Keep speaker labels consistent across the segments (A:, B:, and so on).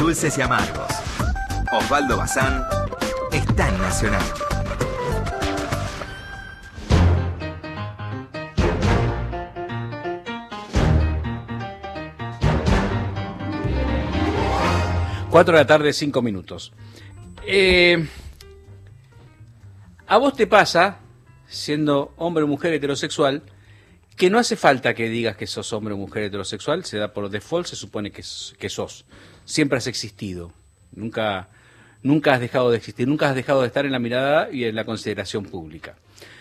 A: Dulces y amargos. Osvaldo Bazán está en Nacional.
B: Cuatro de la tarde, 5 minutos. ¿A vos te pasa, siendo hombre o mujer heterosexual, que no hace falta que digas que sos hombre o mujer heterosexual? Se da por default, se supone que sos. Siempre has existido. Nunca has dejado de existir, nunca has dejado de estar en la mirada y en la consideración pública.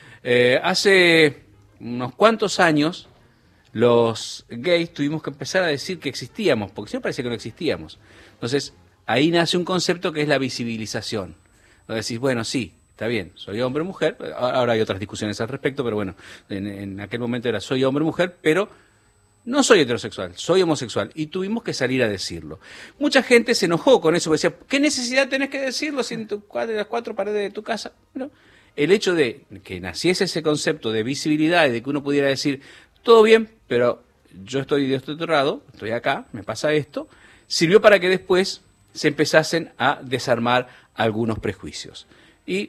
B: Hace unos cuantos años, los gays tuvimos que empezar a decir que existíamos, porque siempre parecía que no existíamos. Entonces, ahí nace un concepto que es la visibilización. Donde decís, bueno, sí, está bien, soy hombre o mujer, ahora hay otras discusiones al respecto, pero bueno, en aquel momento era soy hombre o mujer, pero no soy heterosexual, soy homosexual, y tuvimos que salir a decirlo. Mucha gente se enojó con eso, decía, ¿qué necesidad tenés que decirlo si en las cuatro paredes de tu casa? Bueno, el hecho de que naciese ese concepto de visibilidad y de que uno pudiera decir, todo bien, pero yo estoy de este otro lado, estoy acá, me pasa esto, sirvió para que después se empezasen a desarmar algunos prejuicios. Y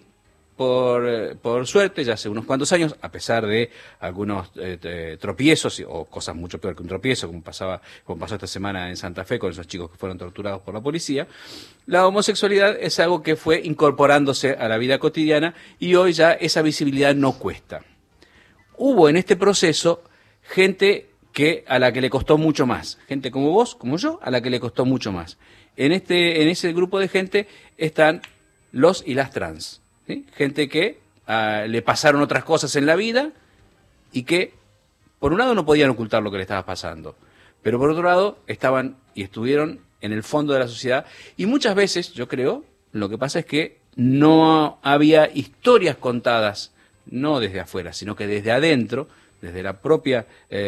B: por suerte, ya hace unos cuantos años, a pesar de algunos tropiezos, o cosas mucho peor que un tropiezo, como pasó esta semana en Santa Fe con esos chicos que fueron torturados por la policía, la homosexualidad es algo que fue incorporándose a la vida cotidiana y hoy ya esa visibilidad no cuesta. Hubo en este proceso gente a la que le costó mucho más, gente como vos, como yo, a la que le costó mucho más. En ese grupo de gente están los y las trans, ¿sí? Gente que le pasaron otras cosas en la vida y que, por un lado, no podían ocultar lo que le estaba pasando, pero por otro lado, estaban y estuvieron en el fondo de la sociedad. Y muchas veces, yo creo, lo que pasa es que no había historias contadas, no desde afuera, sino que desde adentro, desde la propia,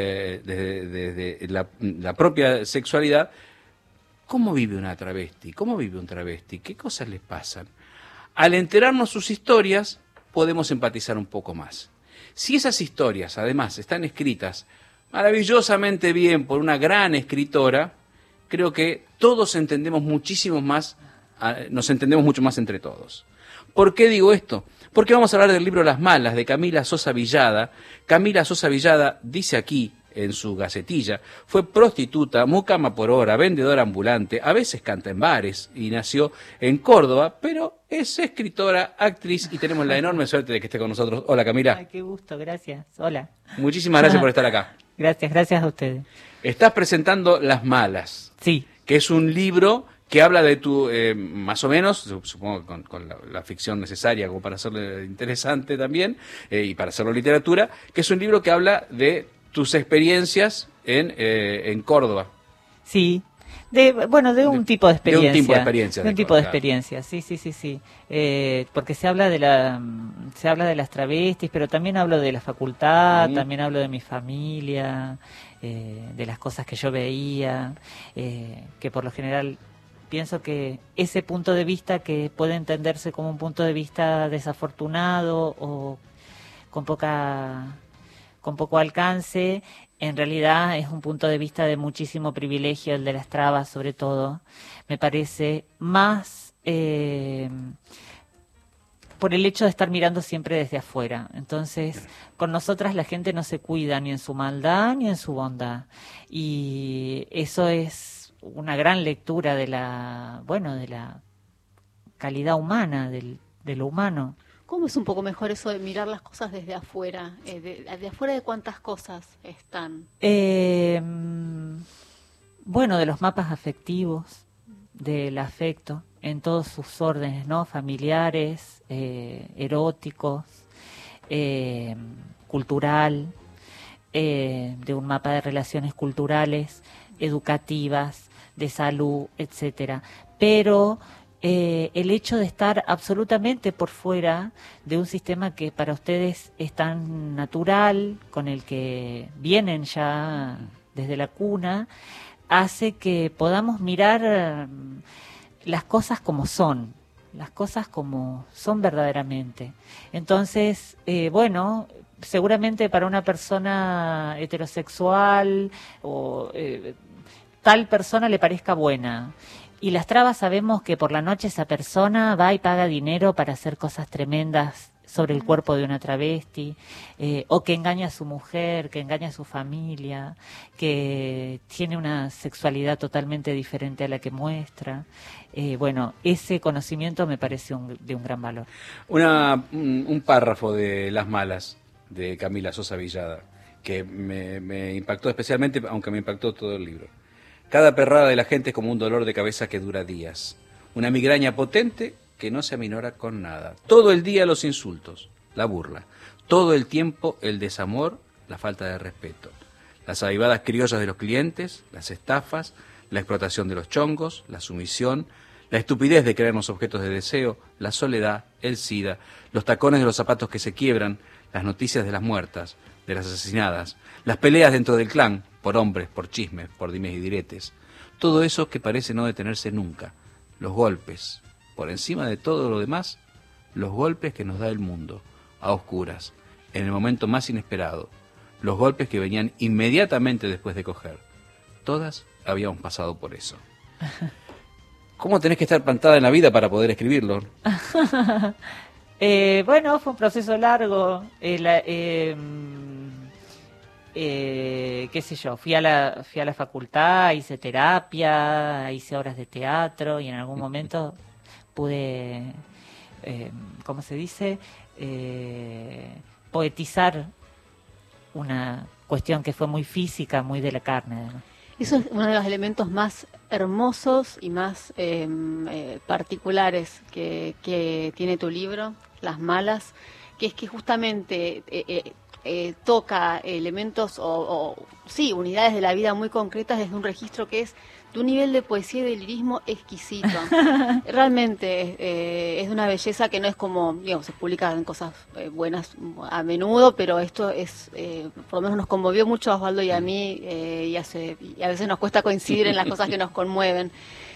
B: desde la propia sexualidad. ¿Cómo vive una travesti? ¿Cómo vive un travesti? ¿Qué cosas les pasan? Al enterarnos sus historias, podemos empatizar un poco más. Si esas historias, además, están escritas maravillosamente bien por una gran escritora, creo que todos entendemos muchísimo más, nos entendemos mucho más entre todos. ¿Por qué digo esto? Porque vamos a hablar del libro Las Malas, de Camila Sosa Villada. Camila Sosa Villada dice aquí, en su gacetilla, fue prostituta, mucama por hora, vendedora ambulante, a veces canta en bares y nació en Córdoba, pero es escritora, actriz y tenemos la enorme suerte de que esté con nosotros. Hola, Camila.
C: Ay, qué gusto, gracias. Hola.
B: Muchísimas gracias por estar acá.
C: Gracias a ustedes.
B: Estás presentando Las Malas.
C: Sí.
B: Que es un libro que habla de tu, más o menos, supongo con la ficción necesaria como para hacerlo interesante también, y para hacerlo literatura, que es un libro que habla de tus experiencias en Córdoba.
C: Sí, de un tipo de experiencia.
B: De un tipo de experiencia.
C: De un tipo de experiencia, sí. Porque se habla de las travestis, pero también hablo de la facultad, también hablo de mi familia, de las cosas que yo veía, que por lo general pienso que ese punto de vista que puede entenderse como un punto de vista desafortunado o con poco alcance, en realidad es un punto de vista de muchísimo privilegio, el de las trabas sobre todo. Me parece más por el hecho de estar mirando siempre desde afuera. Entonces, con nosotras la gente no se cuida ni en su maldad ni en su bondad. Y eso es una gran lectura de la calidad humana, de lo humano.
D: ¿Cómo es un poco mejor eso de mirar las cosas desde afuera? ¿De afuera de cuántas cosas están?
C: De los mapas afectivos, del afecto, en todos sus órdenes, ¿no? Familiares, eróticos, cultural, de un mapa de relaciones culturales, educativas, de salud, etcétera. Pero el hecho de estar absolutamente por fuera de un sistema que para ustedes es tan natural, con el que vienen ya desde la cuna, hace que podamos mirar las cosas como son verdaderamente. Entonces, seguramente para una persona heterosexual o tal persona le parezca buena. Y las trabas sabemos que por la noche esa persona va y paga dinero para hacer cosas tremendas sobre el cuerpo de una travesti, o que engaña a su mujer, que engaña a su familia, que tiene una sexualidad totalmente diferente a la que muestra. Bueno, ese conocimiento me parece de un gran valor.
B: Un párrafo de Las Malas, de Camila Sosa Villada, que me impactó especialmente, aunque me impactó todo el libro. Cada perrada de la gente es como un dolor de cabeza que dura días. Una migraña potente que no se aminora con nada. Todo el día los insultos, la burla. Todo el tiempo el desamor, la falta de respeto. Las avivadas criollas de los clientes, las estafas, la explotación de los chongos, la sumisión, la estupidez de creernos objetos de deseo, la soledad, el SIDA, los tacones de los zapatos que se quiebran, las noticias de las muertas, de las asesinadas, las peleas dentro del clan, por hombres, por chismes, por dimes y diretes. Todo eso que parece no detenerse nunca. Los golpes. Por encima de todo lo demás, los golpes que nos da el mundo, a oscuras, en el momento más inesperado, los golpes que venían inmediatamente después de coger. Todas habíamos pasado por eso. ¿Cómo tenés que estar plantada en la vida para poder escribirlo?
C: Bueno, fue un proceso largo. Qué sé yo, fui a la facultad, hice terapia, hice obras de teatro y en algún momento pude, ¿cómo se dice? Poetizar una cuestión que fue muy física, muy de la carne, además.
D: Eso es uno de los elementos más hermosos y más particulares que tiene tu libro, Las Malas, que es que justamente toca elementos sí, unidades de la vida muy concretas desde un registro que es de un nivel de poesía y de lirismo exquisito. Realmente es de una belleza que no es como, digamos, se publican cosas buenas a menudo, pero esto es, por lo menos nos conmovió mucho a Osvaldo y a mí, y a veces nos cuesta coincidir en las cosas que nos conmueven.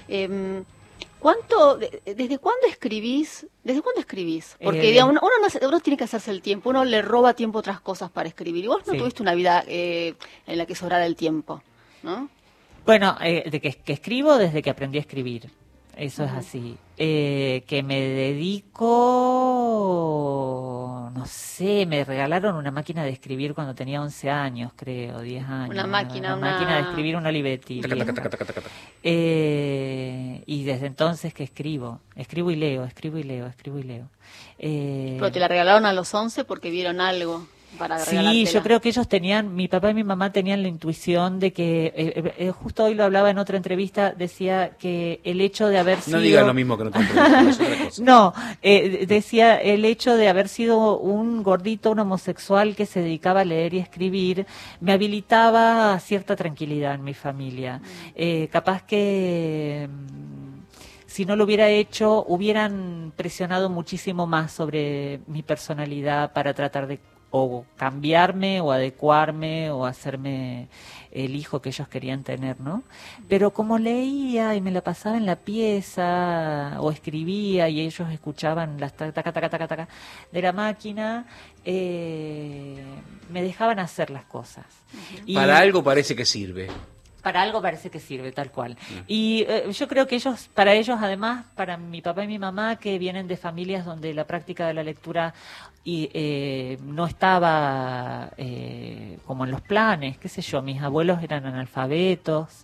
D: ¿Desde cuándo escribís? Porque digamos, uno tiene que hacerse el tiempo, uno le roba tiempo a otras cosas para escribir. Y vos no tuviste una vida en la que sobrara el tiempo, ¿no?
C: Bueno, de que escribo desde que aprendí a escribir. Eso es así. Que me dedico, no sé, me regalaron una máquina de escribir cuando tenía 11 años, creo, 10 años.
D: Una máquina
C: de escribir, una Olivetti. Y desde entonces que escribo y leo.
D: Pero te la regalaron a los 11 porque vieron algo para regalártela.
C: Sí, yo creo que ellos mi papá y mi mamá tenían la intuición de que, justo hoy lo hablaba en otra entrevista, decía que el hecho de haber sido...
B: No digas lo mismo que no te entrevistas, es otra cosa.
C: No, decía el hecho de haber sido un gordito, un homosexual que se dedicaba a leer y escribir, me habilitaba a cierta tranquilidad en mi familia. Capaz que... si no lo hubiera hecho, hubieran presionado muchísimo más sobre mi personalidad para tratar de o cambiarme o adecuarme o hacerme el hijo que ellos querían tener, ¿no? Pero como leía y me la pasaba en la pieza o escribía y ellos escuchaban las taca, taca, taca, taca de la máquina, me dejaban hacer las cosas.
B: Para algo parece que sirve.
C: Para algo parece que sirve, tal cual. Y yo creo que para ellos además, para mi papá y mi mamá, que vienen de familias donde la práctica de la lectura no estaba como en los planes, qué sé yo, mis abuelos eran analfabetos,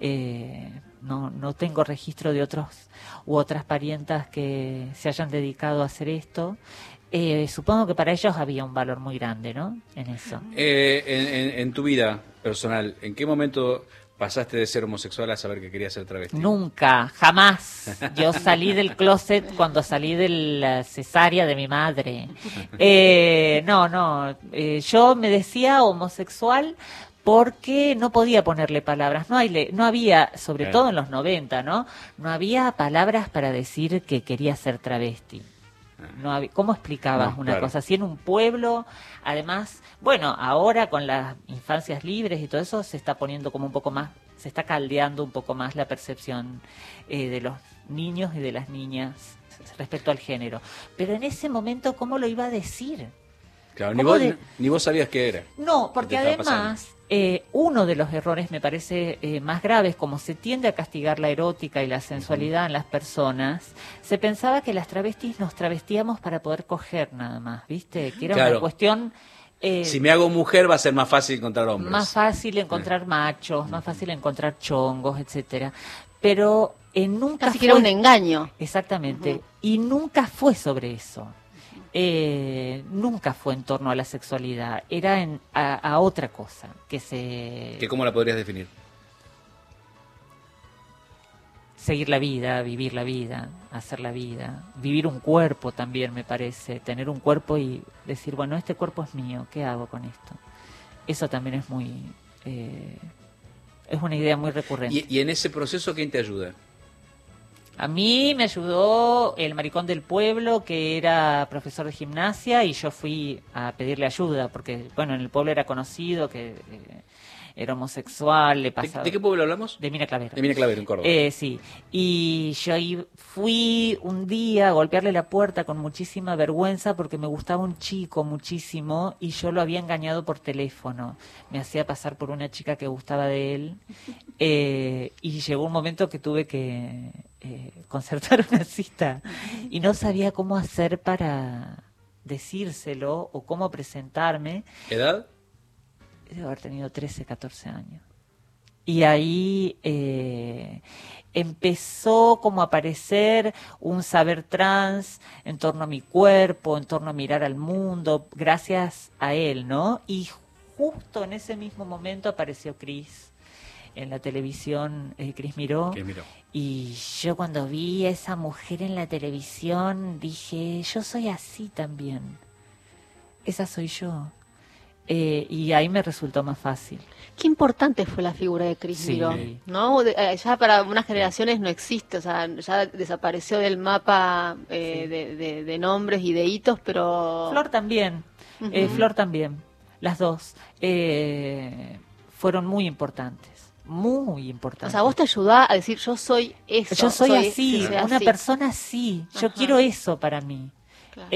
C: no tengo registro de otros u otras parientas que se hayan dedicado a hacer esto. Supongo que para ellos había un valor muy grande, ¿no? En eso.
B: En tu vida personal, ¿en qué momento pasaste de ser homosexual a saber que querías ser travesti?
C: Nunca, jamás. Yo salí del closet cuando salí de la cesárea de mi madre. Yo me decía homosexual porque no podía ponerle palabras. No había, sobre todo en los 90, ¿no? No había palabras para decir que quería ser travesti. No había, ¿cómo explicabas una cosa así en un pueblo? Además, bueno, ahora con las infancias libres y todo eso se está poniendo como un poco más, se está caldeando un poco más la percepción de los niños y de las niñas respecto al género. Pero en ese momento, ¿cómo lo iba a decir?
B: Claro,
C: ¿Cómo
B: ni vos sabías qué era.
C: No, porque
B: ¿Qué te estaba
C: además uno de los errores me parece más graves, como se tiende a castigar la erótica y la sensualidad en las personas, se pensaba que las travestis nos travestíamos para poder coger nada más, ¿viste? Que era
B: Claro.
C: una cuestión...
B: Si me hago mujer va a ser más fácil encontrar hombres.
C: más fácil encontrar machos, más fácil encontrar chongos, etcétera. Pero nunca
D: Casi
C: fue...
D: que era un engaño.
C: Exactamente. Y nunca fue sobre eso. Nunca fue en torno a la sexualidad. Era a otra cosa.
B: ¿Que cómo la podrías definir?
C: Seguir la vida, vivir la vida, hacer la vida. Vivir un cuerpo también, me parece. Tener un cuerpo y decir, bueno, este cuerpo es mío. ¿Qué hago con esto? Eso también es muy... es una idea muy recurrente.
B: ¿Y en ese proceso quién te ayuda?
C: A mí me ayudó el maricón del pueblo, que era profesor de gimnasia, y yo fui a pedirle ayuda, porque, bueno, en el pueblo era conocido que era homosexual, le pasaba...
B: ¿De qué pueblo hablamos?
C: De Mina Clavero.
B: De Mina Clavero, en Córdoba.
C: Sí, y yo ahí fui un día a golpearle la puerta con muchísima vergüenza porque me gustaba un chico muchísimo y yo lo había engañado por teléfono. Me hacía pasar por una chica que gustaba de él y llegó un momento que tuve que concertar una cita y no sabía cómo hacer para decírselo o cómo presentarme.
B: ¿Edad?
C: Debo haber tenido 13, 14 años. Y ahí empezó como a aparecer un saber trans en torno a mi cuerpo, en torno a mirar al mundo, gracias a él, ¿no? Y justo en ese mismo momento apareció Cris en la televisión, Cris Miró. Y yo cuando vi a esa mujer en la televisión dije, yo soy así también. Esa soy yo. Y ahí me resultó más fácil.
D: Qué importante fue la figura de Cris
C: Sí.
D: Miró, ¿no? Ya para unas generaciones no existe, o sea, ya desapareció del mapa de nombres y de hitos, pero...
C: Flor también, Flor también, las dos fueron muy importantes, muy importantes.
D: O sea, vos te ayudás a decir, yo soy eso.
C: Yo soy así,
D: soy
C: una
D: así.
C: persona así, yo
D: Ajá.
C: quiero eso para mí.
D: Claro.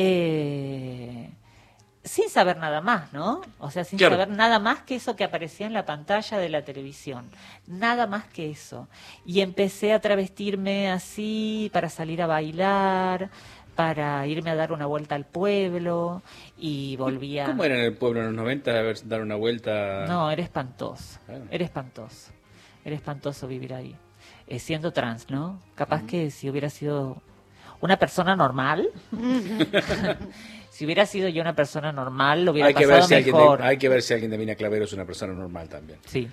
C: Sin saber nada más, ¿no? O sea, sin
B: Claro.
C: saber nada más que eso que aparecía en la pantalla de la televisión. Nada más que eso. Y empecé a travestirme así para salir a bailar, para irme a dar una vuelta al pueblo y volvía...
B: ¿Cómo era en el pueblo en los 90 dar una vuelta?
C: No, era espantoso.
B: Claro.
C: Era espantoso. Era espantoso vivir ahí. Siendo trans, ¿no? Capaz que si hubiera sido una persona normal... Si hubiera sido yo una persona normal, lo hubiera
B: Hay que ver
C: pasado
B: si
C: mejor.
B: hay que ver si alguien de Mina Clavero es una persona normal también.
C: Sí.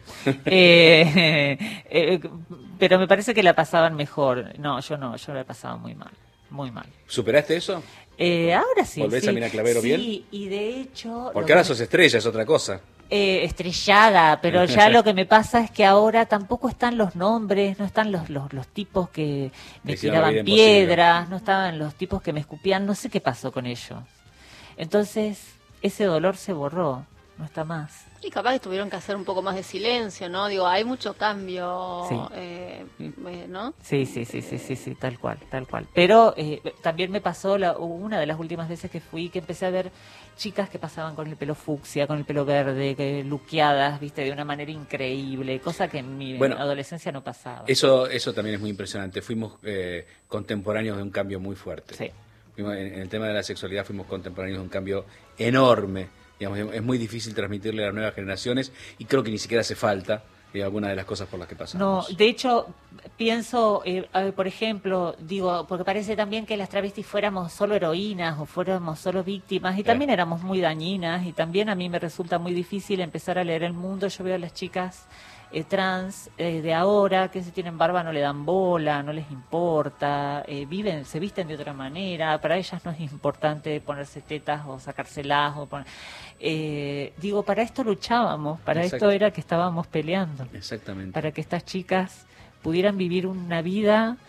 C: Pero me parece que la pasaban mejor. No, yo la he pasado muy mal. Muy mal.
B: ¿Superaste eso?
C: Ahora sí.
B: ¿Volvés
C: sí.
B: a Mina Clavero bien?
C: Sí, y de hecho...
B: Porque ahora sos estrella, es otra cosa.
C: Estrellada, pero ya lo que me pasa es que ahora tampoco están los nombres, no están los tipos que me
B: hicieron la vida
C: tiraban piedras, no estaban los tipos que me escupían, no sé qué pasó con ellos. Entonces, ese dolor se borró, no está más.
D: Y capaz que tuvieron que hacer un poco más de silencio, ¿no? Digo, hay mucho cambio,
C: Sí.
D: ¿no?
C: Sí, tal cual. Pero también me pasó una de las últimas veces que fui, que empecé a ver chicas que pasaban con el pelo fucsia, con el pelo verde, que luqueadas, viste, de una manera increíble, cosa que en mi adolescencia no pasaba.
B: Eso también es muy impresionante. Fuimos contemporáneos de un cambio muy fuerte.
C: Sí.
B: En el tema de la sexualidad fuimos contemporáneos de un cambio enorme. Digamos, es muy difícil transmitirle a las nuevas generaciones y creo que ni siquiera hace falta algunas de las cosas por las que
C: No,
B: pasamos.
C: de hecho, pienso, por ejemplo, porque parece también que las travestis fuéramos solo heroínas o fuéramos solo víctimas y también éramos muy dañinas y también a mí me resulta muy difícil empezar a leer el mundo. Yo veo a las chicas trans de ahora que si tienen barba no le dan bola, no les importa, se visten de otra manera, para ellas no es importante ponerse tetas o sacárselas para esto luchábamos, para
B: Exacto.
C: esto era que estábamos peleando.
B: Exactamente.
C: Para que estas chicas pudieran vivir una vida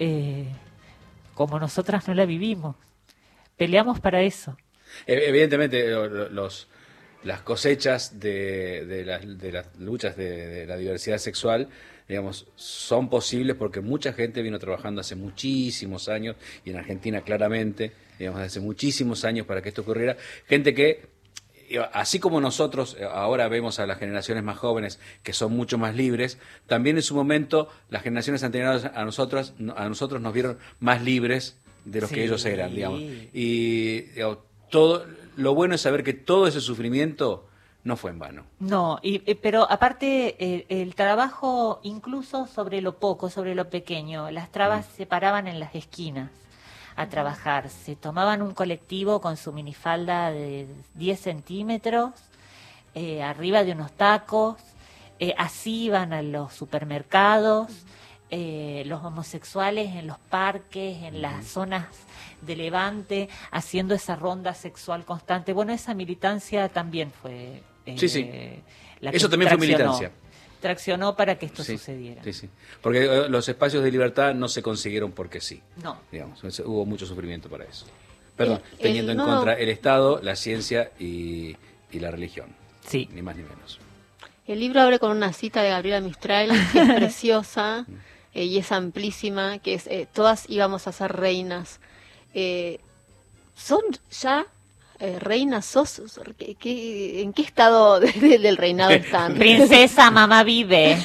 C: como nosotras no la vivimos. Peleamos para eso.
B: Evidentemente, las cosechas de las luchas de la diversidad sexual, digamos, son posibles porque mucha gente vino trabajando hace muchísimos años, y en Argentina claramente, digamos, hace muchísimos años para que esto ocurriera. Gente que así como nosotros ahora vemos a las generaciones más jóvenes que son mucho más libres, también en su momento las generaciones anteriores a nosotros nos vieron más libres de los que ellos eran, digamos. Y digamos, todo lo bueno es saber que todo ese sufrimiento no fue en vano.
C: No, pero aparte el trabajo incluso sobre lo poco, sobre lo pequeño, las trabas se paraban en las esquinas a trabajar, se tomaban un colectivo con su minifalda de 10 centímetros, arriba de unos tacos, así iban a los supermercados, los homosexuales en los parques, en las zonas de Levante, haciendo esa ronda sexual constante. Bueno, esa militancia también fue...
B: Sí.
C: La que
B: Eso también fue militancia.
C: Traccionó para que esto sucediera.
B: Sí. Porque los espacios de libertad no se consiguieron porque sí.
C: No.
B: Digamos, hubo mucho sufrimiento para eso. Perdón, teniendo en contra el Estado, la ciencia y la religión.
C: Sí.
B: Ni más ni menos.
D: El libro abre con una cita de Gabriela Mistral, que es preciosa y es amplísima, que es todas íbamos a ser reinas. ¿Son ya reinas? ¿En qué estado del reinado están?
C: Princesa, mamá vive.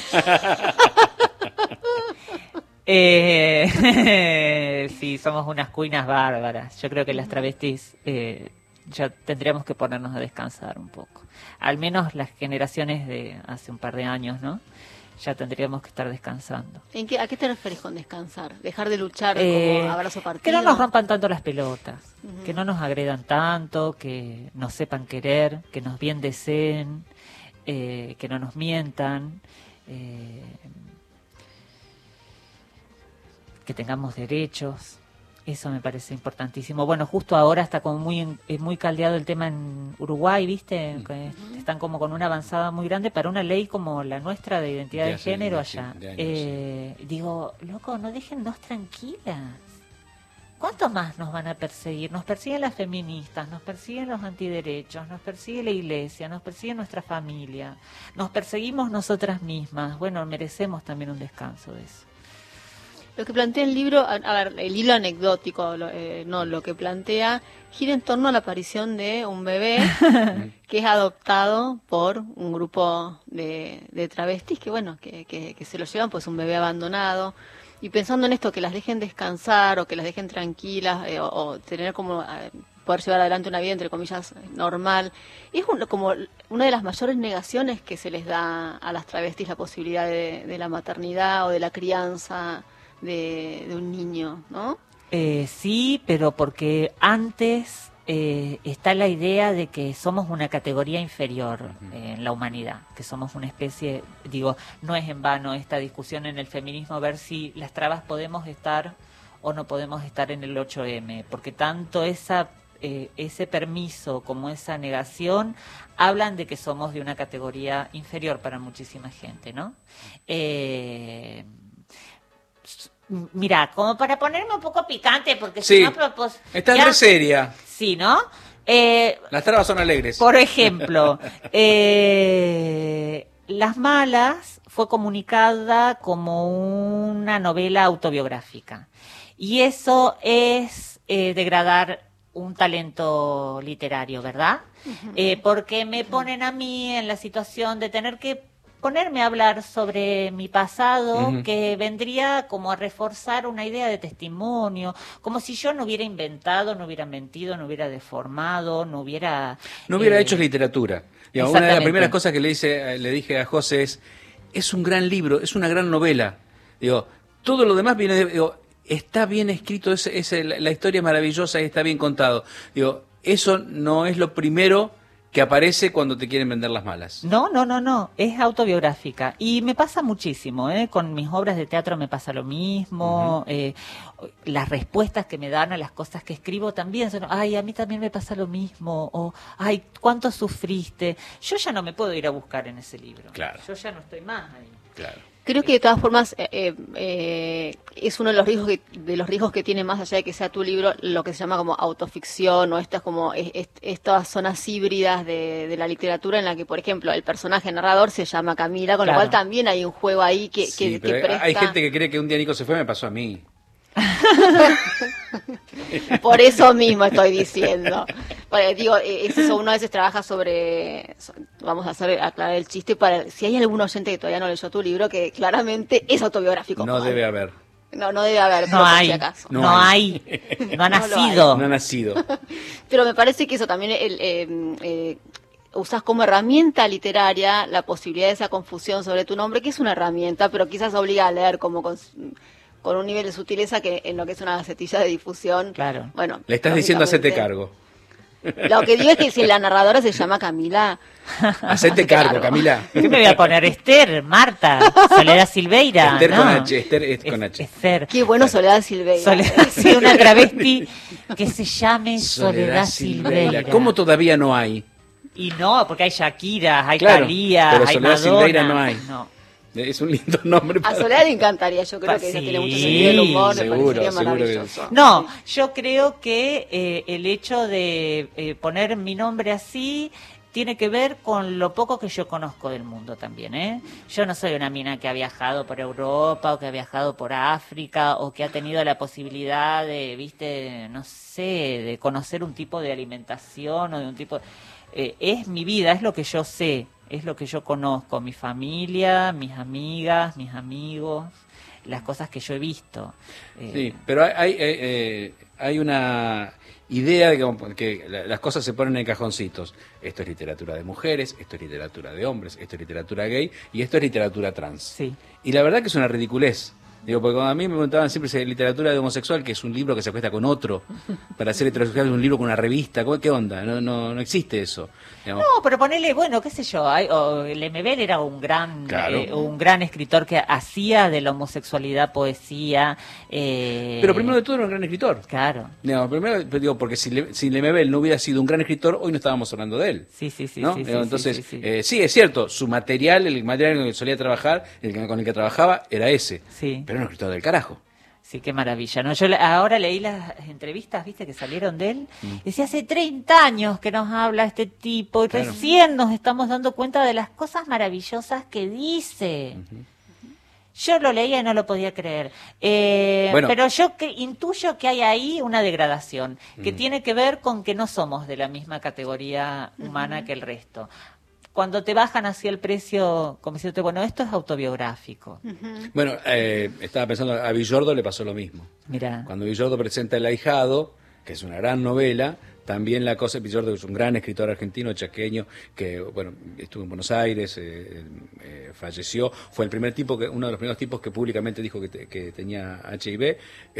C: Sí, somos unas cuinas bárbaras. Yo creo que las travestis ya tendríamos que ponernos a descansar un poco. Al menos las generaciones de hace un par de años, ¿no? Ya tendríamos que estar descansando.
D: ¿A qué te refieres con descansar? ¿Dejar de luchar como abrazo partido?
C: Que no nos rompan tanto las pelotas, que no nos agredan tanto, que nos sepan querer, que nos bien deseen, que no nos mientan, que tengamos derechos. Eso me parece importantísimo. Bueno, justo ahora está como muy caldeado el tema en Uruguay, ¿viste? Que están como con una avanzada muy grande para una ley como la nuestra de identidad de género allá. Digo, loco, no déjennos tranquilas. ¿Cuánto más nos van a perseguir? Nos persiguen las feministas, nos persiguen los antiderechos, nos persigue la iglesia, nos persigue nuestra familia, nos perseguimos nosotras mismas. Bueno, merecemos también un descanso de eso.
D: Lo que plantea el libro, a ver, el hilo anecdótico, lo que plantea, gira en torno a la aparición de un bebé que es adoptado por un grupo de travestis que, bueno, que se lo llevan, pues un bebé abandonado. Y pensando en esto, que las dejen descansar o que las dejen tranquilas o tener como... poder llevar adelante una vida, entre comillas, normal. Es como una de las mayores negaciones que se les da a las travestis, la posibilidad de la maternidad o de la crianza de un niño, ¿no?
C: Sí, pero porque antes está la idea de que somos una categoría inferior en la humanidad, que somos una especie, digo, no es en vano esta discusión en el feminismo, ver si las trabas podemos estar o no podemos estar en el 8M, porque tanto ese permiso como esa negación hablan de que somos de una categoría inferior para muchísima gente, ¿no? Mira, como para ponerme un poco picante, porque
B: sí,
C: si no...
B: está re seria.
C: Sí, ¿no?
B: Las trabas son alegres.
C: Por ejemplo, Las Malas fue comunicada como una novela autobiográfica. Y eso es degradar un talento literario, ¿verdad? Porque me ponen a mí en la situación de tener que ponerme a hablar sobre mi pasado, que vendría como a reforzar una idea de testimonio, como si yo no hubiera inventado, no hubiera mentido, no hubiera deformado, no hubiera
B: hecho literatura. Digamos, una de las primeras cosas que le dije a José es un gran libro, es una gran novela. Digo, todo lo demás viene está bien escrito, la historia es maravillosa y está bien contado. Digo, eso no es lo primero que aparece cuando te quieren vender Las Malas.
C: No, es autobiográfica. Y me pasa muchísimo, con mis obras de teatro me pasa lo mismo, las respuestas que me dan a las cosas que escribo también son, ay, a mí también me pasa lo mismo, o, ay, ¿cuánto sufriste? Yo ya no me puedo ir a buscar en ese libro.
B: Claro.
C: Yo ya no estoy más ahí.
B: Claro.
D: Creo que de todas formas es uno de los riesgos que tiene, más allá de que sea tu libro, lo que se llama como autoficción o estas zonas híbridas de la literatura en la que, por ejemplo, el personaje narrador se llama Camila, con lo cual también hay un juego ahí que
B: pero
D: presta...
B: hay gente que cree que un día Nico se fue, me pasó a mí.
D: Por eso mismo estoy diciendo. Bueno, digo, es eso, uno a veces trabaja vamos a aclarar el chiste para si hay algún oyente que todavía no leyó tu libro, que claramente es autobiográfico.
B: No debe haber.
D: No debe haber,
C: No
D: por
C: hay,
D: si acaso.
C: no hay, no ha nacido.
B: No ha nacido.
D: Pero me parece que eso también usas como herramienta literaria la posibilidad de esa confusión sobre tu nombre, que es una herramienta, pero quizás obliga a leer como con un nivel de sutileza que en lo que es una gacetilla de difusión.
C: Claro.
D: Bueno,
B: Le estás diciendo hacete
D: lógicamente,
B: cargo.
D: Lo que digo es que si la narradora se llama Camila,
B: Hacete cargo, Camila.
C: ¿Qué me voy a poner? Esther, Marta, Soledad Silveira.
B: Esther
C: ¿no?
B: con H, Esther es con H.
C: Esther.
D: qué bueno Soledad Silveira.
C: Soledad, sí, una travesti que se llame Soledad Silveira.
B: ¿Cómo todavía no hay?
C: Y no, porque hay Shakira, hay
B: Claro,
C: Thalía,
B: pero
C: hay
B: Soledad
C: Madonna.
B: Silveira no hay.
C: No.
B: Es un lindo nombre.
D: A Soledad le encantaría, yo creo que ella
C: Sí,
D: tiene mucho sentido del humor, me
B: seguro,
D: parecería
B: seguro que
D: maravilloso.
C: No, yo creo que el hecho de poner mi nombre así tiene que ver con lo poco que yo conozco del mundo también, ¿eh? Yo no soy una mina que ha viajado por Europa o que ha viajado por África o que ha tenido la posibilidad de, viste, no sé, de conocer un tipo de alimentación o de un tipo... es mi vida, es lo que yo sé, es lo que yo conozco, mi familia, mis amigas, mis amigos, las cosas que yo he visto.
B: Sí, pero hay una idea de que las cosas se ponen en cajoncitos. Esto es literatura de mujeres, esto es literatura de hombres, esto es literatura gay y esto es literatura trans.
C: Sí.
B: Y la verdad que es una ridiculez. Digo, porque cuando a mí me preguntaban siempre si literatura de homosexual, que es un libro que se acuesta con otro, para hacer literatura es un libro con una revista, ¿qué onda? No existe eso. Digamos.
C: No, pero ponele, bueno, qué sé yo, Lemebel era un gran escritor que hacía de la homosexualidad poesía.
B: Pero primero de todo era un gran escritor.
C: Claro.
B: Digamos, primero, digo, porque si Lemebel no hubiera sido un gran escritor, hoy no estábamos hablando de él.
C: Sí, sí, sí.
B: ¿no?
C: Sí,
B: Entonces,
C: sí.
B: sí, es cierto, su material, el material con el que solía trabajar, con el que trabajaba, era ese.
C: Sí.
B: Pero era un escritor del carajo.
C: Sí, qué maravilla, ¿no? Yo ahora leí las entrevistas, ¿viste? Que salieron de él. Decía, hace 30 años que nos habla este tipo y
B: Claro.
C: recién nos estamos dando cuenta de las cosas maravillosas que dice. Yo lo leía y no lo podía creer.
B: Bueno.
C: Pero yo intuyo que hay ahí una degradación, que tiene que ver con que no somos de la misma categoría humana que el resto. Cuando te bajan así el precio, como diciéndote, bueno, esto es autobiográfico.
B: Bueno, estaba pensando, a Villordo le pasó lo mismo.
C: Mira.
B: Cuando Villordo presenta El ahijado, que es una gran novela, también la cosa, Villordo es un gran escritor argentino, chaqueño, que bueno, estuvo en Buenos Aires, falleció, fue el primer tipo, uno de los primeros tipos que públicamente dijo que tenía HIV,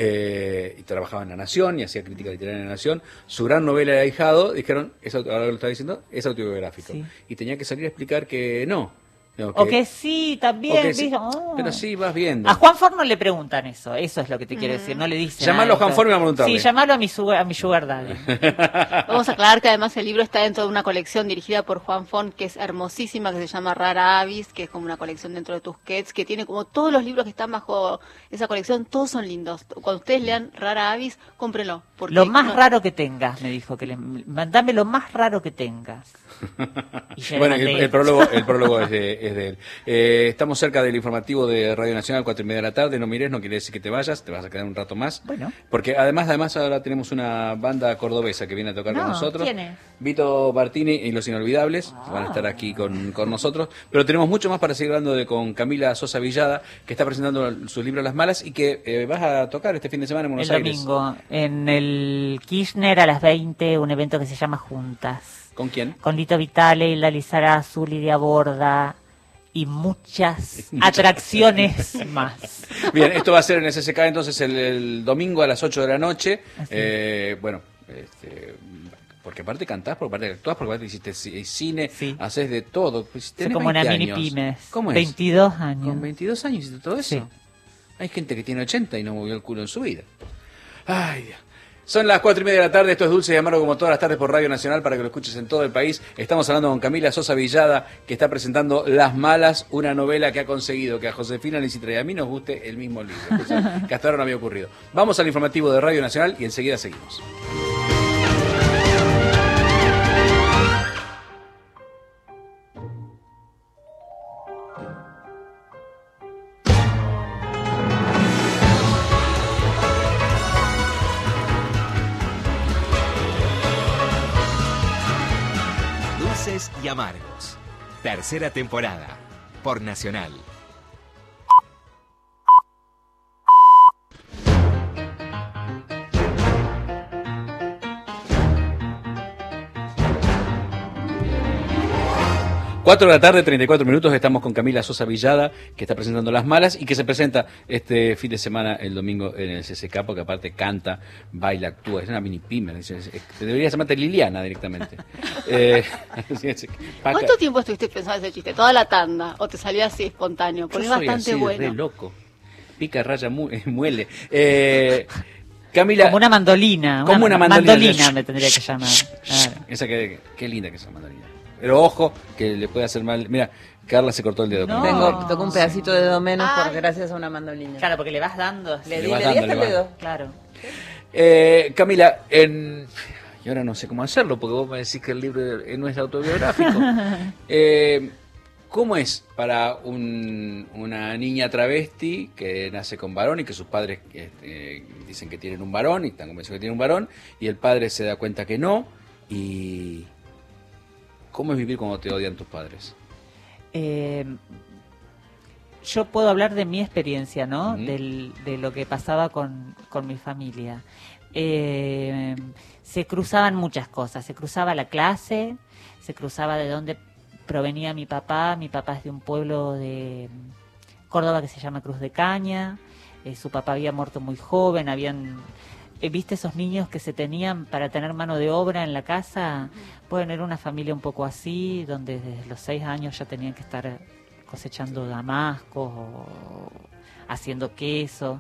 B: y trabajaba en La Nación y hacía crítica literaria en La Nación. Su gran novela El ahijado, dijeron, ahora lo está diciendo, es autobiográfico.
C: Sí.
B: Y tenía que salir a explicar que no.
C: O que sí, también.
B: o que sí.
C: ¿viste? Oh.
B: Pero sí, vas viendo.
C: A Juan Ford no le preguntan eso es lo que te quiero decir, no le dicen.
B: Llamalo a Juan Ford y vamos a preguntarle.
C: Sí, llamalo a mi sugar daddy.
D: Vamos a aclarar que además el libro está dentro de una colección dirigida por Juan Font, que es hermosísima, que se llama Rara Avis, que es como una colección dentro de Tusquets, que tiene como todos los libros que están bajo esa colección, todos son lindos. Cuando ustedes lean Rara Avis, cómprenlo. Porque
C: Lo más raro que tengas, me dijo, mandame lo más raro que tengas. Y yo le
B: Bueno,
C: mandé.
B: el prólogo es de él. Estamos cerca del informativo de Radio Nacional, 4:30 de la tarde. No mires, no quiere decir que te vayas, te vas a quedar un rato más.
C: Bueno.
B: Porque además ahora tenemos una banda cordobesa que viene a tocar con nosotros.
C: ¿quién es?
B: Vito Bartini y Los Inolvidables van a estar aquí con nosotros. Pero tenemos mucho más para seguir hablando con Camila Sosa Villada, que está presentando su libro Las Malas y que vas a tocar este fin de semana en Buenos
C: El
B: Aires.
C: domingo, en el Kirchner a las 20, un evento que se llama Juntas.
B: ¿Con quién?
C: Con Lito Vitale, Hilda Lizarazu, Lidia Borda y muchas atracciones más.
B: Bien, esto va a ser en SSK entonces el domingo a las 8 de la noche.
C: Así.
B: Bueno, porque aparte cantás, porque aparte actuás, porque aparte hiciste cine,
C: Sí.
B: haces de todo. Pues,
C: Soy
B: tenés
C: como una
B: 20
C: mini
B: años.
C: pymes.
B: ¿Cómo es?
C: 22 años.
B: Con 22 años hiciste todo eso.
C: Sí.
B: Hay gente que tiene 80 y no movió el culo en su vida. Ay, Dios. Son las 4:30 de la tarde, esto es Dulce y Amargo como todas las tardes por Radio Nacional para que lo escuches en todo el país. Estamos hablando con Camila Sosa Villada, que está presentando Las Malas, una novela que ha conseguido que a Josefina Licitra y a mí nos guste el mismo libro, cosa que hasta ahora no había ocurrido. Vamos al informativo de Radio Nacional y enseguida seguimos.
A: Amargos. Tercera temporada. Por Nacional.
B: Cuatro de la tarde, 34 minutos, estamos con Camila Sosa Villada, que está presentando Las Malas y que se presenta este fin de semana, el domingo, en el CCK, porque aparte canta, baila, actúa, es una mini pyme, debería llamarte Liliana directamente.
D: ¿Cuánto tiempo estuviste pensando ese chiste? ¿Toda la tanda? ¿O te salió así espontáneo? Porque
B: Yo
D: es
B: soy
D: bastante
B: así,
D: bueno.
B: re loco, pica, raya, muele. Camila,
C: Como una mandolina.
B: Como una mandolina.
C: me tendría que llamar. Claro.
B: Esa qué linda que es esa mandolina. Pero ojo, que le puede hacer mal. Mira, Carla se cortó el dedo.
C: No.
E: Tocó un pedacito de dedo menos
D: Ay.
E: gracias a una mandolina.
C: Claro, porque le vas dando.
B: Le
E: Le
B: vas
E: di
B: dando,
E: hasta el
B: le vas.
E: dedo.
C: Claro.
B: Camila, y ahora no sé cómo hacerlo, porque vos me decís que el libro no es autobiográfico. ¿Cómo es para una niña travesti que nace con varón y que sus padres dicen que tienen un varón y están convencidos que tienen un varón y el padre se da cuenta que no? Y ¿cómo es vivir cuando te odian tus padres?
C: Yo puedo hablar de mi experiencia, ¿no?
B: Ujú.
C: De lo que pasaba con mi familia. Se cruzaban muchas cosas. Se cruzaba la clase, se cruzaba de dónde provenía mi papá. Mi papá es de un pueblo de Córdoba que se llama Cruz de Caña. Su papá había muerto muy joven, ¿viste esos niños que se tenían para tener mano de obra en la casa? Bueno, era una familia un poco así, donde desde los 6 años ya tenían que estar cosechando damascos o haciendo quesos.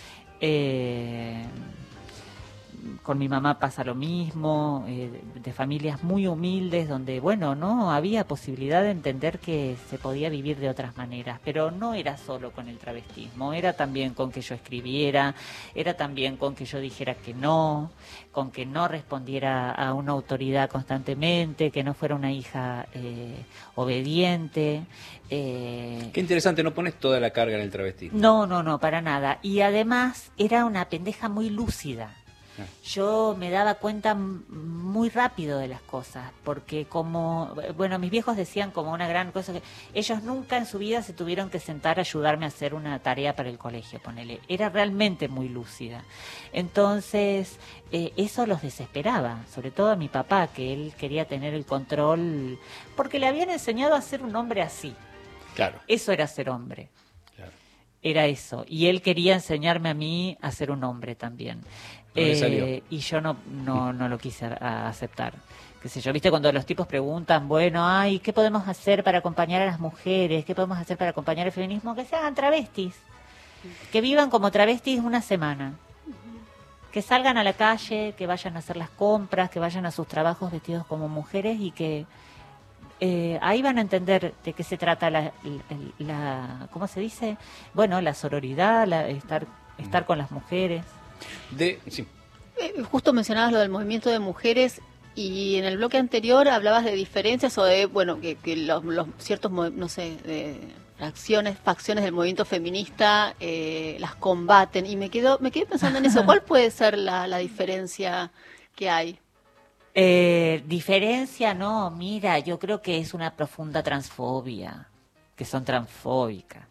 C: Con mi mamá pasa lo mismo, de familias muy humildes donde, bueno, no había posibilidad de entender que se podía vivir de otras maneras, pero no era solo con el travestismo, era también con que yo escribiera, era también con que yo dijera que no, con que no respondiera a una autoridad constantemente, que no fuera una hija obediente.
B: Qué interesante, no pones toda la carga en el travestismo.
C: No, para nada. Y además era una pendeja muy lúcida. Yo me daba cuenta muy rápido de las cosas, porque mis viejos decían como una gran cosa, que ellos nunca en su vida se tuvieron que sentar a ayudarme a hacer una tarea para el colegio, ponele. Era realmente muy lúcida. Entonces, eso los desesperaba, sobre todo a mi papá, que él quería tener el control, porque le habían enseñado a ser un hombre así.
B: Claro.
C: Eso era ser hombre.
B: Claro.
C: Era eso. Y él quería enseñarme a mí a ser un hombre también.
B: No le salió.
C: Y yo no lo quise aceptar. Qué sé yo, viste cuando los tipos preguntan, bueno, ay, ¿qué podemos hacer para acompañar a las mujeres? ¿Qué podemos hacer para acompañar el feminismo? Que se hagan travestis. Que vivan como travestis una semana. Que salgan a la calle, que vayan a hacer las compras, que vayan a sus trabajos vestidos como mujeres y que ahí van a entender de qué se trata la ¿cómo se dice? Bueno, la sororidad, estar con las mujeres.
B: Sí.
D: Justo mencionabas lo del movimiento de mujeres y en el bloque anterior hablabas de diferencias o de, bueno, que los ciertos, no sé, facciones del movimiento feminista las combaten y me quedé pensando en eso. ¿Cuál puede ser la diferencia que hay?
C: Diferencia, no, mira, yo creo que es una profunda transfobia, que son transfóbicas.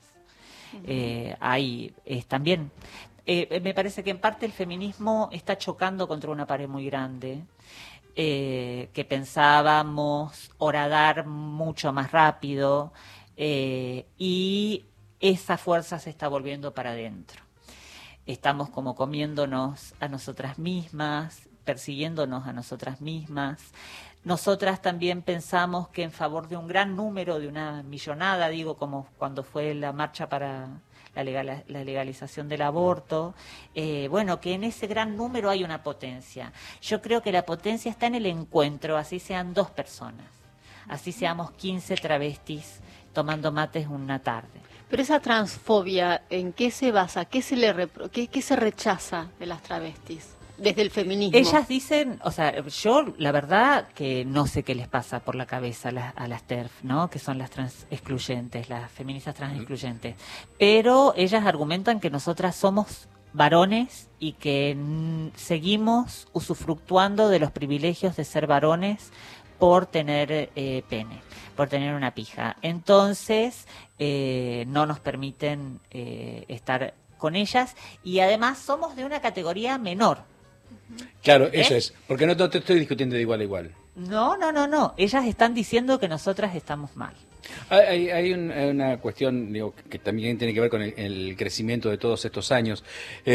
C: También, me parece que en parte el feminismo está chocando contra una pared muy grande, que pensábamos horadar mucho más rápido, y esa fuerza se está volviendo para adentro. Estamos como comiéndonos a nosotras mismas, persiguiéndonos a nosotras mismas. Nosotras también pensamos que en favor de un gran número, de una millonada, digo, como cuando fue la marcha para la legalización del aborto, que en ese gran número hay una potencia. Yo creo que la potencia está en el encuentro, así sean 2 personas, así seamos 15 travestis tomando mates una tarde.
D: Pero esa transfobia, ¿en qué se basa? ¿Qué se rechaza de las travestis desde el feminismo?
C: Ellas dicen, o sea, yo la verdad que no sé qué les pasa por la cabeza a las TERF, ¿no? Que son las trans excluyentes, las feministas trans excluyentes. Pero ellas argumentan que nosotras somos varones y que seguimos usufructuando de los privilegios de ser varones por tener pene, por tener una pija. Entonces, no nos permiten estar con ellas y además somos de una categoría menor.
B: Claro, eso es. Porque no te estoy discutiendo de igual a igual.
C: No. Ellas están diciendo que nosotras estamos mal.
B: Hay una cuestión, digo, que también tiene que ver con el crecimiento de todos estos años.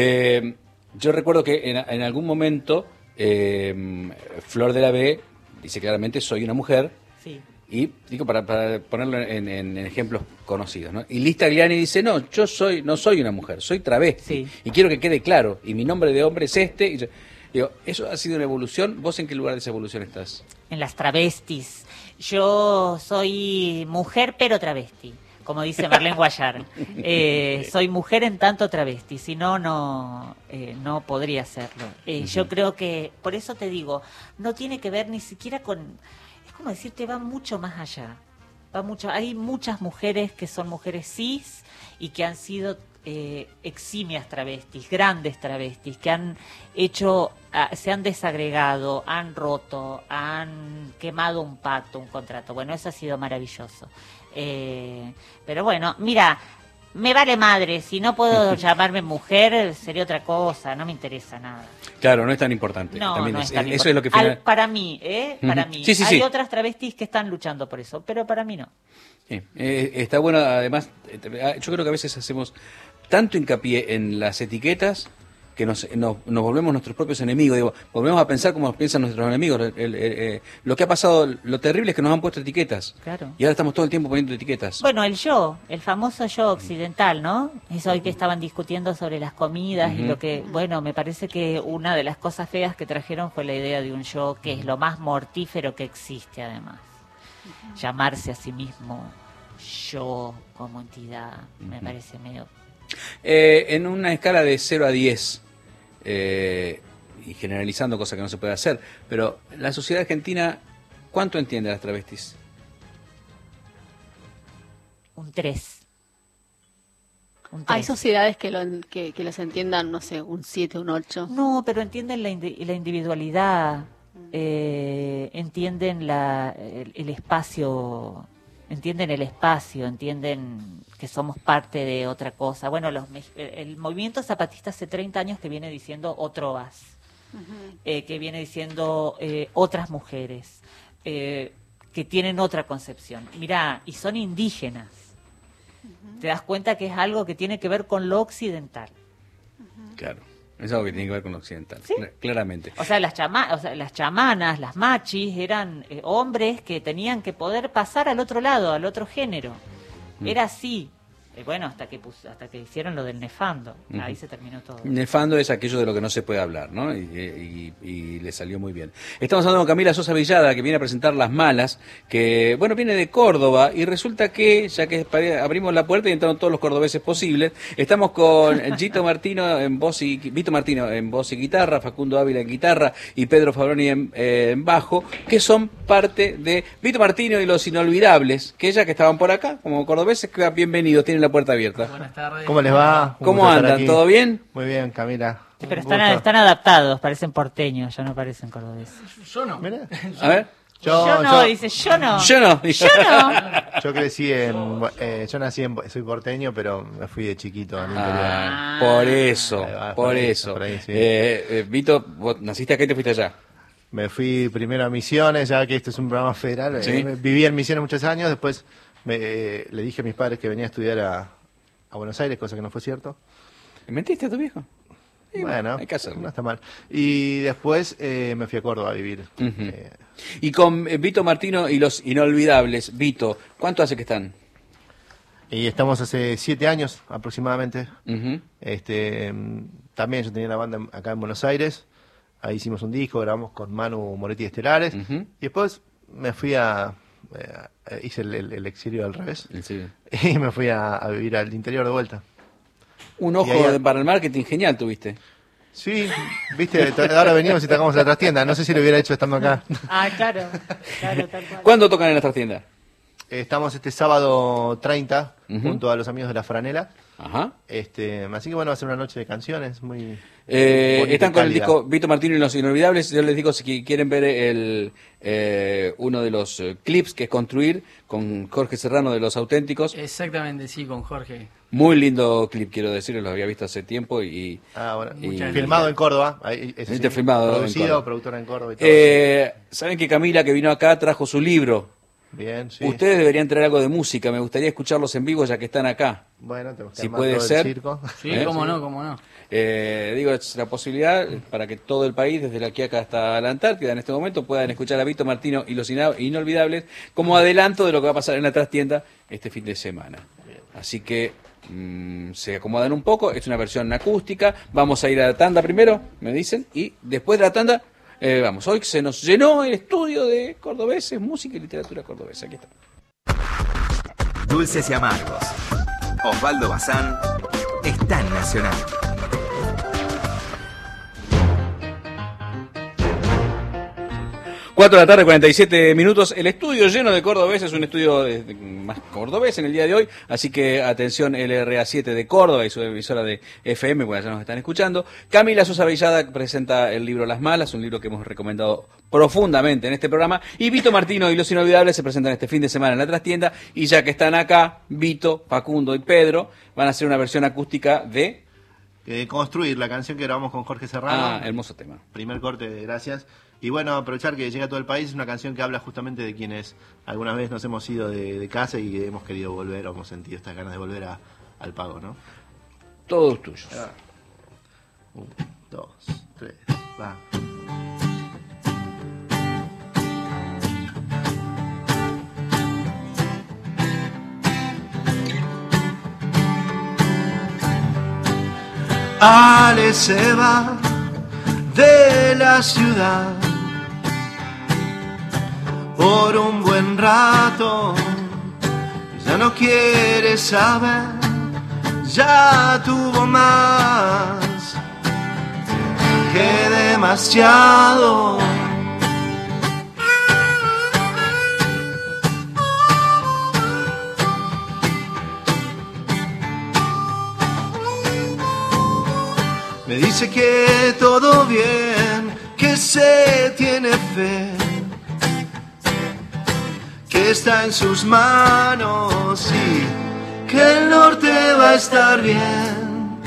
B: Yo recuerdo que en algún momento Flor de la B dice claramente soy una mujer.
C: Sí.
B: Y digo para ponerlo en ejemplos conocidos, ¿no? Y Liz Tagliani dice, no soy una mujer, soy travesti.
C: Sí.
B: Y quiero que quede claro. Y mi nombre de hombre es este. Y yo, digo, ¿eso ha sido una evolución? ¿Vos en qué lugar de esa evolución estás?
C: En las travestis. Yo soy mujer pero travesti, como dice Marlene Guayar. Soy mujer en tanto travesti, si no, no podría serlo. Yo creo que, por eso te digo, no tiene que ver ni siquiera con... Es como decirte, va mucho más allá. Hay muchas mujeres que son mujeres cis y que han sido eximias travestis, grandes travestis, que han hecho, se han desagregado, han roto, han quemado un pacto, un contrato. Bueno, eso ha sido maravilloso. Pero bueno, mira, me vale madre, si no puedo llamarme mujer, sería otra cosa, no me interesa nada.
B: Claro, no es tan importante.
C: No,
B: también
C: no es tan
B: eso
C: importante.
B: es lo que final...
C: Para mí, para mí.
B: Sí,
C: Hay otras travestis que están luchando por eso, pero para mí no.
B: Sí, está bueno, además, yo creo que a veces hacemos tanto hincapié en las etiquetas que nos volvemos nuestros propios enemigos. Digo, volvemos a pensar como piensan nuestros enemigos. Lo que ha pasado, lo terrible es que nos han puesto etiquetas.
C: Claro.
B: Y ahora estamos todo el tiempo poniendo etiquetas.
C: Bueno, el famoso yo occidental, ¿no? Es hoy que estaban discutiendo sobre las comidas y lo que, bueno, me parece que una de las cosas feas que trajeron fue la idea de un yo que es lo más mortífero que existe, además. Llamarse a sí mismo yo como entidad, me parece medio...
B: En una escala de 0 a 10, y generalizando, cosa que no se puede hacer, pero la sociedad argentina, ¿cuánto entiende a las travestis?
C: Un 3.
D: Hay sociedades que los entiendan, no sé, un 7, un 8.
C: No, pero entienden la individualidad, entienden el espacio, entienden que somos parte de otra cosa. Bueno, el movimiento zapatista hace 30 años que viene diciendo otrovas, que viene diciendo otras mujeres, que tienen otra concepción. Mirá, y son indígenas. Te das cuenta que es algo que tiene que ver con lo occidental.
B: Claro, es algo que tiene que ver con lo occidental,
C: ¿Sí?
B: Claramente.
C: O sea, las chamanas, las machis, eran hombres que tenían que poder pasar al otro lado, al otro género. Era así. Bueno, hasta que hicieron lo del nefando. Ahí se terminó todo.
B: Nefando es aquello de lo que no se puede hablar, ¿no? Y le salió muy bien. Estamos hablando con Camila Sosa Villada, que viene a presentar Las Malas, que, bueno, viene de Córdoba, y resulta que, ya que abrimos la puerta y entraron todos los cordobeses posibles, estamos con Vito Martino en voz y guitarra, Facundo Ávila en guitarra y Pedro Fabroni en bajo, que son parte de Vito Martino y los Inolvidables, que ya que estaban por acá, como cordobeses, bienvenidos, tienen la puerta abierta.
F: Buenas tardes.
G: ¿Cómo les va?
B: ¿Cómo andan? ¿Todo bien?
G: Muy bien, Camila.
C: Sí, pero
G: Un
C: están
G: gusto.
C: adaptados, parecen porteños, ya no parecen cordobeses.
F: Yo no.
G: Mirá.
B: A ver.
C: Yo no, dice, yo no.
B: Yo no.
C: Yo no.
G: Yo crecí yo nací soy porteño, pero me fui de chiquito al interior.
B: Por eso,
G: Ahí va,
B: por
G: por ahí,
B: eso.
G: por ahí, sí.
B: Vito, vos naciste acá y te fuiste allá.
G: Me fui primero a Misiones, ya que este es un programa federal.
B: Sí.
G: Viví en Misiones muchos años, después le dije a mis padres que venía a estudiar a Buenos Aires, cosa que no fue cierto.
B: ¿Mentiste a tu viejo? Sí,
G: Bueno,
B: hay que hacerlo.
G: no está mal. Y después me fui a Córdoba a vivir.
B: Ujú. Y con Vito Martino y los Inolvidables, Vito, ¿cuánto hace que están?
G: Y estamos hace 7 años aproximadamente.
B: Ujú.
G: También yo tenía la banda acá en Buenos Aires. Ahí hicimos un disco, grabamos con Manu Moretti Estelares.
B: Ujú.
G: Y después me fui hice el exilio al revés.
B: Sí.
G: Y me fui a vivir al interior de vuelta.
B: Un ojo
G: Y ahí-
B: para el marketing genial tuviste.
G: Sí, viste, ahora venimos y tocamos en la trastienda. No sé si lo hubiera hecho estando acá.
C: Ah, claro, tal cual.
B: ¿Cuándo tocan en la trastienda?
G: Estamos este sábado 30
B: Ujú.
G: junto a los amigos de La Franela.
B: Ajá.
G: Así que bueno, va a ser una noche de canciones muy...
B: Están con el
G: cálida.
B: disco Vito Martino y los Inolvidables. Yo les digo, si quieren ver uno de los clips, que es Construir, con Jorge Serrano de Los Auténticos.
F: Exactamente, sí, con Jorge.
B: Muy lindo clip, quiero decirles, lo había visto hace tiempo y...
G: Bueno,
B: y-
G: filmado en Córdoba. Ahí, eso
B: Este filmado en
G: producido,
B: Córdoba.
G: productora en Córdoba y todo.
B: Saben que Camila, que vino acá, trajo su libro.
G: Bien, sí.
B: Ustedes deberían traer algo de música, me gustaría escucharlos en vivo ya que están acá.
G: Bueno, tenemos que
B: Si
G: armar
B: puede
G: todo el
B: ser.
G: circo.
F: Sí,
B: ¿Eh?
F: cómo no, cómo no.
B: Digo, es la posibilidad para que todo el país, desde aquí acá hasta la Antártida, en este momento, puedan escuchar a Vito Martino y los Inolvidables como adelanto de lo que va a pasar en la trastienda este fin de semana. Así que se acomodan un poco, es una versión acústica. Vamos a ir a la tanda primero, me dicen, y después de la tanda, vamos. Hoy se nos llenó el estudio de cordobeses, música y literatura cordobesa. Aquí está.
A: Dulces y amargos. Osvaldo Bazán está en Nacional.
B: 4 de la tarde, 47 minutos. El estudio lleno de cordobeses, un estudio más cordobés en el día de hoy. Así que atención, LRA7 de Córdoba y su emisora de FM, porque ya nos están escuchando. Camila Sosa Villada presenta el libro Las Malas, un libro que hemos recomendado profundamente en este programa. Y Vito Martino y los Inolvidables se presentan este fin de semana en la trastienda. Y ya que están acá, Vito, Facundo y Pedro van a hacer una versión acústica de...
G: Construir, la canción que grabamos con Jorge Serrano.
B: Ah, hermoso tema.
G: Primer corte, gracias. Y bueno, aprovechar que llega a todo el país, es una canción que habla justamente de quienes alguna vez nos hemos ido de casa y hemos querido volver, o hemos sentido estas ganas de volver al pago, ¿no?
B: Todos tuyos.
G: 1, 2, 3, va. Ale se va de la ciudad por un buen rato, ya no quiere saber, ya tuvo más que demasiado. Me dice que todo bien, que se tiene fe, que está en sus manos y que el norte va a estar bien.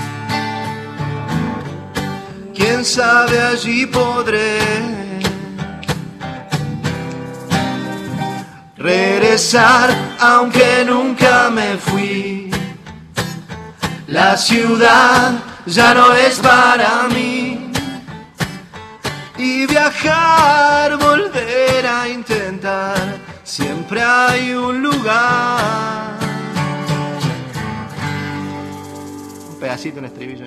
G: Quién sabe, allí podré regresar, aunque nunca me fui. La ciudad ya no es para mí, y viajar, volver a intentar, siempre hay un lugar. Un pedacito, un estribillo.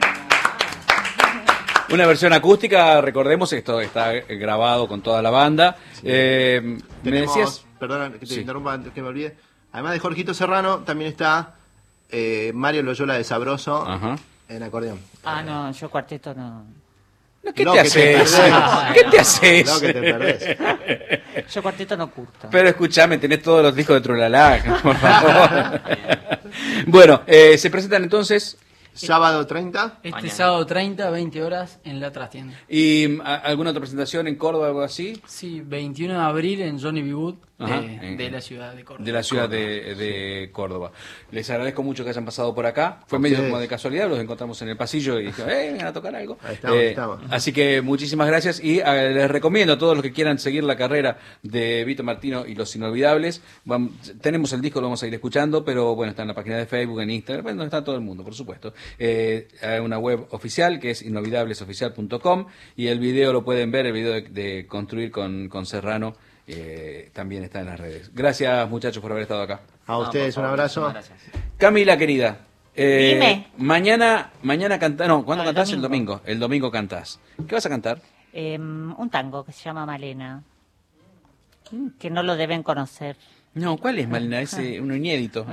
B: Una versión acústica, recordemos, esto está grabado con toda la banda. Me decías...
G: Perdona que te
B: Sí.
G: interrumpa antes que me olvide. Además de Jorgito Serrano, también está Mario Loyola de Sabroso
B: Ajá.
G: en acordeón.
C: Ah, no, yo cuarteto no.
B: ¿Qué
G: Lo
B: te
G: que te
B: haces?
G: perdés.
B: ¿Qué te haces?
G: Lo que te perdés.
C: Yo cuarteto no curto.
B: Pero escúchame, tenés todos los discos de Trulalá, por favor. Bueno, se presentan entonces,
G: Sábado 30.
F: Este sábado 30, 20 horas en la trastienda.
B: ¿y alguna otra presentación en Córdoba o algo así?
F: Sí, 21 de abril en Johnny B. Wood
B: Ajá,
F: de la ciudad de Córdoba.
B: De la ciudad de Córdoba. Les agradezco mucho que hayan pasado por acá. Fue
G: A
B: medio
G: ustedes.
B: como de casualidad, los encontramos en el pasillo y dije, vengan a tocar algo.
G: Ahí estamos, estamos.
B: Así que muchísimas gracias y les recomiendo a todos los que quieran seguir la carrera de Vito Martino y los Inolvidables. Tenemos el disco, lo vamos a ir escuchando, pero bueno, está en la página de Facebook, en Instagram, bueno, donde está todo el mundo, por supuesto. Hay una web oficial que es inolvidablesoficial.com y el video lo pueden ver, el video de Construir con Serrano. También está en las redes. Gracias, muchachos, por haber estado acá.
G: A ustedes un abrazo.
B: Camila, querida.
C: Dime.
B: Mañana cantás. No, ¿cuándo
C: No, el
B: cantás? El
C: domingo.
B: domingo. El domingo cantás. ¿Qué vas a cantar?
C: Un tango que se llama Malena, que no lo deben conocer.
B: No, ¿cuál es, Malina? Es uno inédito.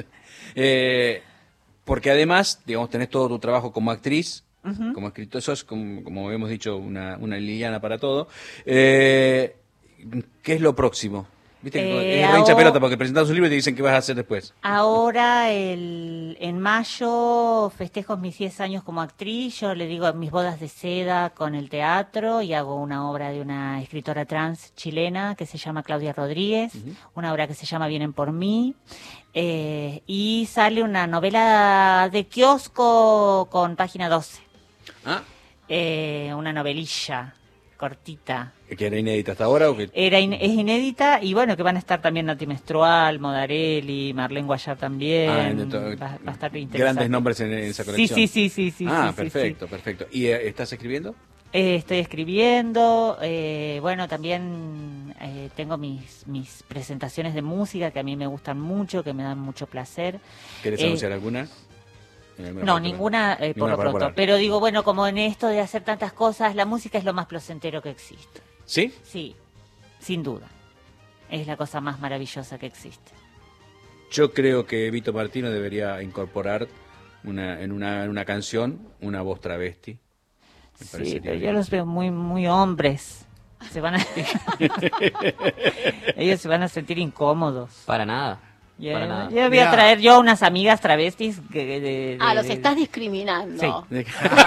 B: Porque además, digamos, tenés todo tu trabajo como actriz, como escritor, sos, como hemos dicho, una Liliana para todo. ¿Qué es lo próximo? Viste que es re hincha
C: ahora-
B: pelota porque presentas un libro y te dicen qué vas a hacer después.
C: Ahora, en mayo, festejo mis 10 años como actriz. Yo le digo mis bodas de seda con el teatro y hago una obra de una escritora trans chilena que se llama Claudia Rodríguez, una obra que se llama Vienen por mí. Y sale una novela de kiosco con página 12.
B: Ah,
C: Una novelilla cortita.
B: ¿que era inédita hasta ahora o que...?
C: Es inédita y bueno, que van a estar también Nati Menstrual, Modarelli, Marlene Guayar también. Va a estar interesante.
B: Grandes nombres en esa colección.
C: Sí.
B: Ah,
C: sí,
B: perfecto,
C: sí.
B: perfecto. ¿Y estás escribiendo?
C: Estoy escribiendo, bueno, también tengo mis presentaciones de música que a mí me gustan mucho, que me dan mucho placer.
B: ¿Querés anunciar alguna?
C: No, ninguna por
B: Ninguna
C: lo
B: para
C: pronto.
B: ahora.
C: Pero digo, bueno, como en esto de hacer tantas cosas, la música es lo más placentero que existe.
B: ¿Sí?
C: Sí, sin duda. Es la cosa más maravillosa que existe.
B: Yo creo que Vito Martino debería incorporar en una canción una voz travesti. Me
C: Sí,
B: parecería
C: pero yo
B: bien.
C: los veo muy hombres. Se van a... Ellos se van a sentir incómodos.
H: Para nada.
C: Yo
H: Para nada.
C: voy a
G: Mirá.
C: traer yo unas amigas travestis
D: Los estás discriminando.
C: Sí.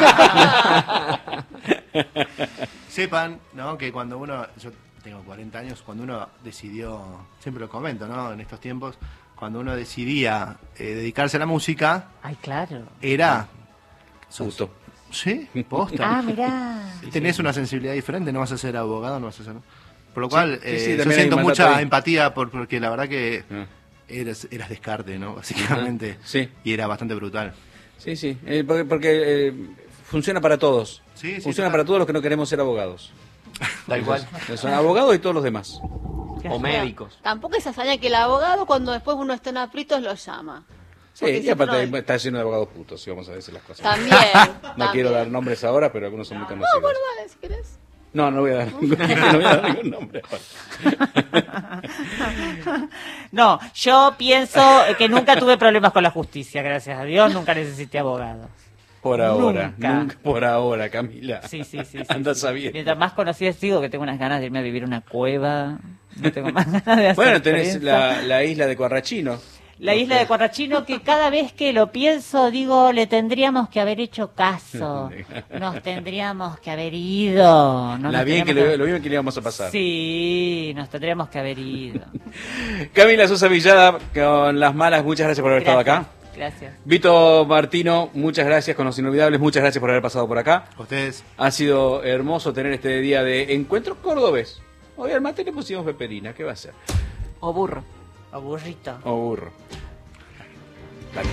G: Sepan, ¿no? Que cuando uno, yo tengo 40 años, cuando uno decidió, siempre lo comento, ¿no? En estos tiempos, cuando uno decidía dedicarse a la música,
C: Ay, claro.
G: era...
B: Justo.
G: ¿Sí? ¿Posta?
C: Ah, mirá.
G: Tenés una sensibilidad diferente, no vas a ser abogado, no vas a ser... Por lo cual,
B: sí, sí,
G: yo
B: también hay
G: siento
B: un
G: mucha
B: mandato ahí.
G: empatía porque la verdad que
B: Ah.
G: eras Descartes, ¿no? Básicamente.
B: Sí.
G: Y era bastante brutal.
B: Sí, sí, porque funciona para todos.
G: Sí, sí,
B: Funciona
G: total.
B: para todos los que no queremos ser abogados.
H: Tal cual.
B: Son abogados y todos los demás.
H: O médicos.
D: Tampoco es hazaña que el abogado, cuando después uno está en aprietos, lo llama.
B: Sí,
D: Porque
B: y aparte
D: siempre-
B: está lleno de abogados putos, si vamos a decir las cosas.
D: También.
B: No
D: también.
B: quiero dar nombres ahora, pero algunos son muy
D: No,
B: conocidos.
D: bueno, dale, si querés.
B: No, no voy a dar ningún nombre ahora.
C: No, yo pienso que nunca tuve problemas con la justicia, gracias a Dios, nunca necesité abogados.
B: Por ahora,
C: Nunca.
B: por ahora, Camila.
C: Sí.
B: Anda
C: sí.
B: sabiendo.
C: Mientras más conocida sigo, que tengo unas ganas de irme a vivir a una cueva. No tengo más ganas de hacer
B: Bueno, tenés
C: prensa.
B: la isla de Cuarrachino.
C: La isla de Cuarrachino, que cada vez que lo pienso, digo, le tendríamos que haber hecho caso. Nos tendríamos que haber ido. No
B: La
C: nos
B: bien que
C: tendríamos
B: lo bien que le íbamos a pasar.
C: Sí, nos tendríamos que haber ido.
B: Camila Sosa Villada, con Las Malas, muchas gracias por haber estado acá.
C: Gracias.
B: Vito Martino, muchas gracias con Los Inolvidables, muchas gracias por haber pasado por acá.
G: A ustedes.
B: Ha sido hermoso tener este día de encuentro cordobés. Hoy al mate le pusimos peperina, ¿qué va a ser?
H: O burro.
C: O burrito.
B: O burro. Dale.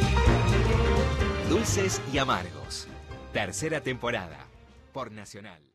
A: Dulces y Amargos. Tercera temporada. Por Nacional.